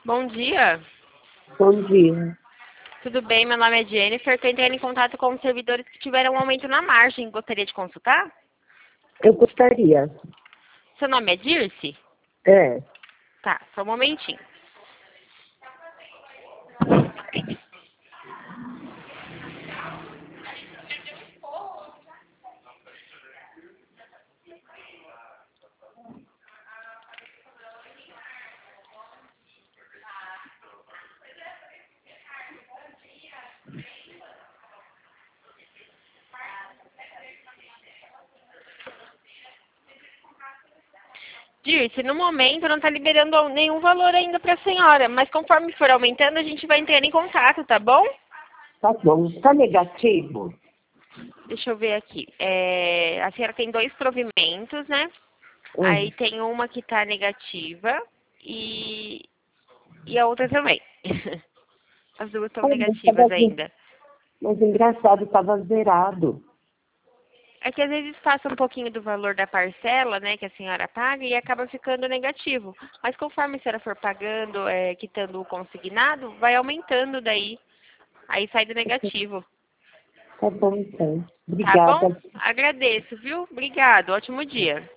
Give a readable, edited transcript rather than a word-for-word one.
Bom dia, Bom dia. tudo bem? Meu nome é Jennifer. Estou entrando em contato com os servidores que tiveram um aumento na margem. Gostaria de consultar? Eu gostaria. Seu nome é Dirce? É. Tá, só um momentinho. Dirce, no momento não está liberando nenhum valor ainda para a senhora, mas conforme for aumentando, a gente vai entrar em contato, tá bom? Tá bom. Tá negativo? Deixa eu ver aqui. A senhora tem dois provimentos, né? Aí Hum. tem uma que está negativa e a outra também. As duas estão Ah, negativas ainda. mas engraçado, estava zerado. É que às vezes passa um pouquinho do valor da parcela, né, que a senhora paga e acaba ficando negativo. Mas conforme a senhora for pagando, quitando o consignado, vai aumentando daí. Aí sai do negativo. Tá bom, então. Tá bom? Obrigada. Agradeço, viu? Obrigado. Ótimo dia.